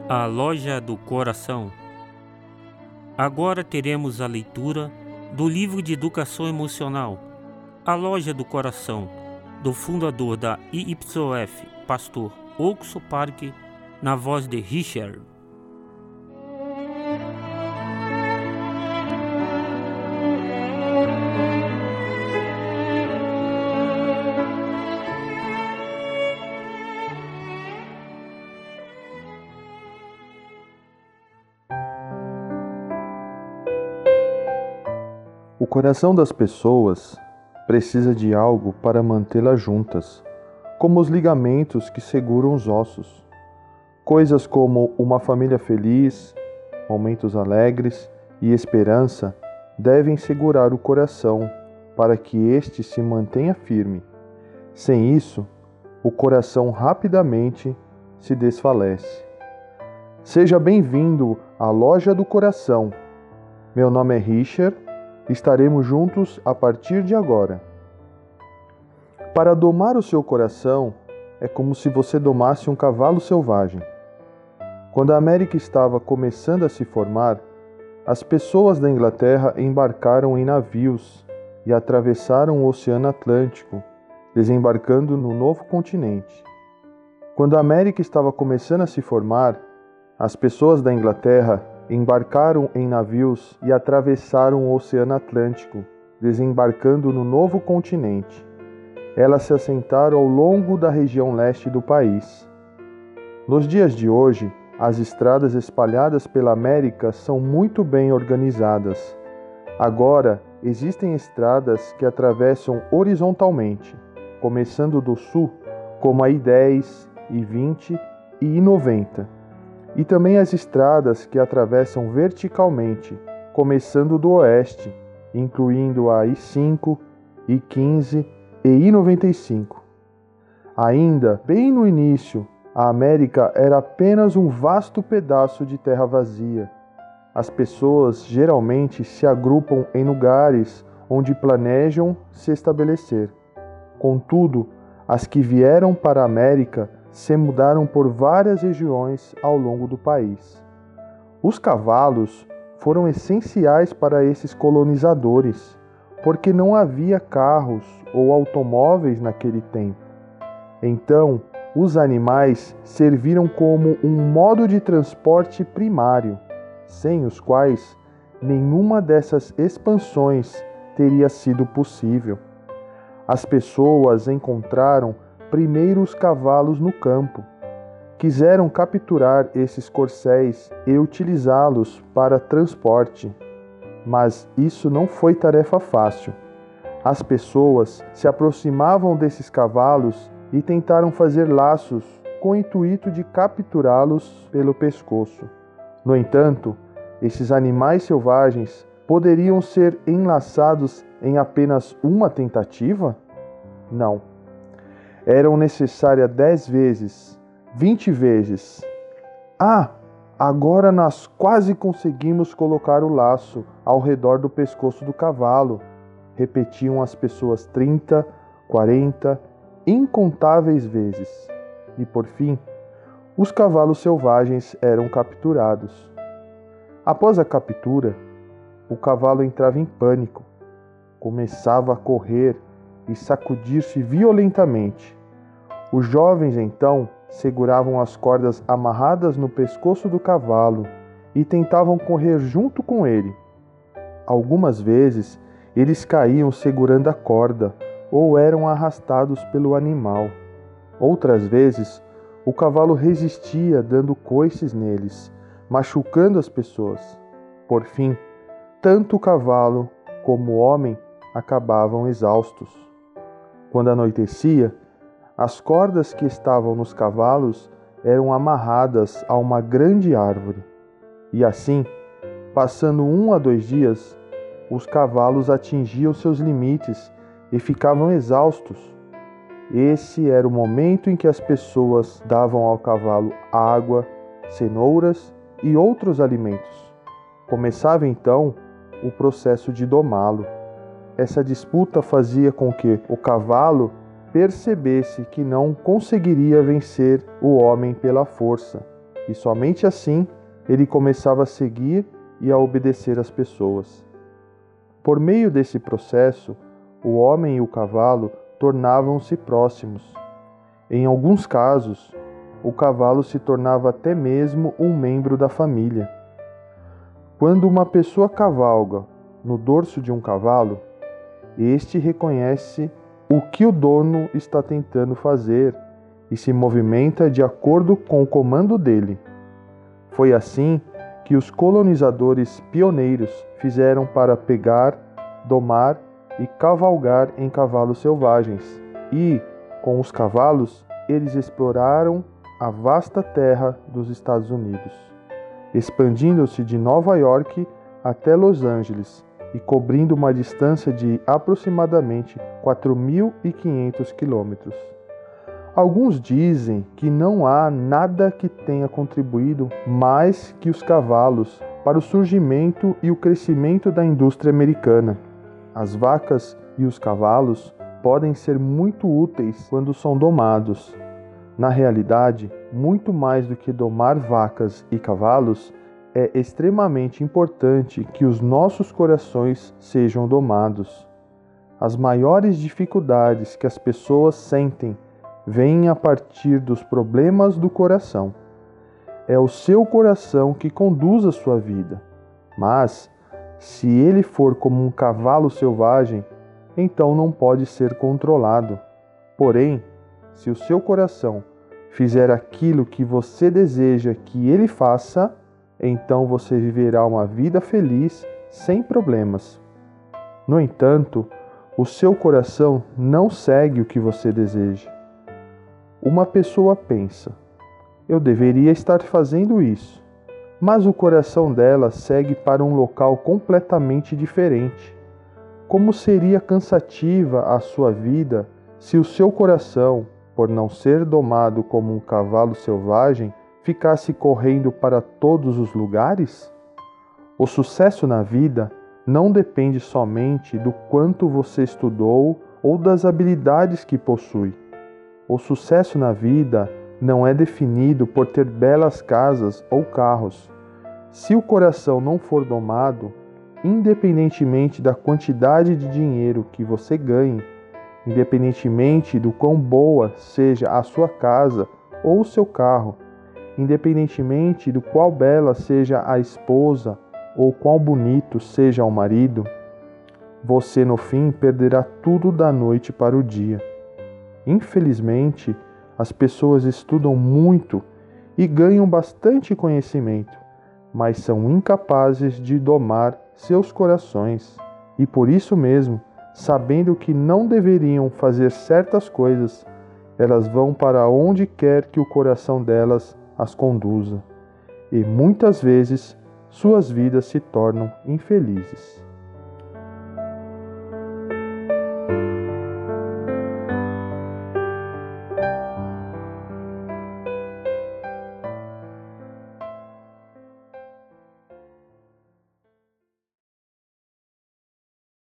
A Loja do Coração. Agora teremos a leitura do livro de Educação Emocional, A Loja do Coração, do fundador da IYF, pastor Oxo Parque, na voz de Richard. O coração das pessoas precisa de algo para mantê-las juntas, como os ligamentos que seguram os ossos. Coisas como uma família feliz, momentos alegres e esperança devem segurar o coração para que este se mantenha firme. Sem isso, o coração rapidamente se desfalece. Seja bem-vindo à Loja do Coração. Meu nome é Richard. Estaremos juntos a partir de agora. Para domar o seu coração, é como se você domasse um cavalo selvagem. Quando a América estava começando a se formar, as pessoas da Inglaterra embarcaram em navios e atravessaram o Oceano Atlântico, desembarcando no novo continente. Quando a América estava começando a se formar, as pessoas da Inglaterra embarcaram em navios e atravessaram o Oceano Atlântico, desembarcando no novo continente. Elas se assentaram ao longo da região leste do país. Nos dias de hoje, as estradas espalhadas pela América são muito bem organizadas. Agora, existem estradas que atravessam horizontalmente, começando do sul, como a I-10, I-20 e I-90. E também as estradas que atravessam verticalmente, começando do oeste, incluindo a I-5, I-15 e I-95. Ainda, bem no início, a América era apenas um vasto pedaço de terra vazia. As pessoas geralmente se agrupam em lugares onde planejam se estabelecer. Contudo, as que vieram para a América se mudaram por várias regiões ao longo do país. Os cavalos foram essenciais para esses colonizadores, porque não havia carros ou automóveis naquele tempo. Então, os animais serviram como um modo de transporte primário, sem os quais nenhuma dessas expansões teria sido possível. As pessoas encontraram primeiro os cavalos no campo. Quiseram capturar esses corcéis e utilizá-los para transporte, mas isso não foi tarefa fácil. As pessoas se aproximavam desses cavalos e tentaram fazer laços com o intuito de capturá-los pelo pescoço. No entanto, esses animais selvagens poderiam ser enlaçados em apenas uma tentativa? Não. Eram necessárias 10 vezes, 20 vezes. Agora nós quase conseguimos colocar o laço ao redor do pescoço do cavalo, repetiam as pessoas 30, 40, incontáveis vezes. E por fim, os cavalos selvagens eram capturados. Após a captura, o cavalo entrava em pânico, começava a correr e sacudir-se violentamente. Os jovens, então, seguravam as cordas amarradas no pescoço do cavalo e tentavam correr junto com ele. Algumas vezes, eles caíam segurando a corda ou eram arrastados pelo animal. Outras vezes, o cavalo resistia dando coices neles, machucando as pessoas. Por fim, tanto o cavalo como o homem acabavam exaustos. Quando anoitecia, as cordas que estavam nos cavalos eram amarradas a uma grande árvore. E assim, passando 1 a 2 dias, os cavalos atingiam seus limites e ficavam exaustos. Esse era o momento em que as pessoas davam ao cavalo água, cenouras e outros alimentos. Começava então o processo de domá-lo. Essa disputa fazia com que o cavalo percebesse que não conseguiria vencer o homem pela força e somente assim ele começava a seguir e a obedecer às pessoas. Por meio desse processo, o homem e o cavalo tornavam-se próximos. Em alguns casos, o cavalo se tornava até mesmo um membro da família. Quando uma pessoa cavalga no dorso de um cavalo, este reconhece o que o dono está tentando fazer e se movimenta de acordo com o comando dele. Foi assim que os colonizadores pioneiros fizeram para pegar, domar e cavalgar em cavalos selvagens. E, com os cavalos, eles exploraram a vasta terra dos Estados Unidos, expandindo-se de Nova York até Los Angeles e cobrindo uma distância de aproximadamente 4.500 quilômetros. Alguns dizem que não há nada que tenha contribuído mais que os cavalos para o surgimento e o crescimento da indústria americana. As vacas e os cavalos podem ser muito úteis quando são domados. Na realidade, muito mais do que domar vacas e cavalos, é extremamente importante que os nossos corações sejam domados. As maiores dificuldades que as pessoas sentem vêm a partir dos problemas do coração. É o seu coração que conduz a sua vida. Mas, se ele for como um cavalo selvagem, então não pode ser controlado. Porém, se o seu coração fizer aquilo que você deseja que ele faça, então você viverá uma vida feliz sem problemas. No entanto, o seu coração não segue o que você deseja. Uma pessoa pensa: eu deveria estar fazendo isso, mas o coração dela segue para um local completamente diferente. Como seria cansativa a sua vida se o seu coração, por não ser domado como um cavalo selvagem, ficasse correndo para todos os lugares? O sucesso na vida não depende somente do quanto você estudou ou das habilidades que possui. O sucesso na vida não é definido por ter belas casas ou carros. Se o coração não for domado, independentemente da quantidade de dinheiro que você ganhe, independentemente do quão boa seja a sua casa ou o seu carro, independentemente do qual bela seja a esposa ou quão bonito seja o marido, você no fim perderá tudo da noite para o dia. Infelizmente, as pessoas estudam muito e ganham bastante conhecimento, mas são incapazes de domar seus corações. E por isso mesmo, sabendo que não deveriam fazer certas coisas, elas vão para onde quer que o coração delas as conduza. E muitas vezes, suas vidas se tornam infelizes.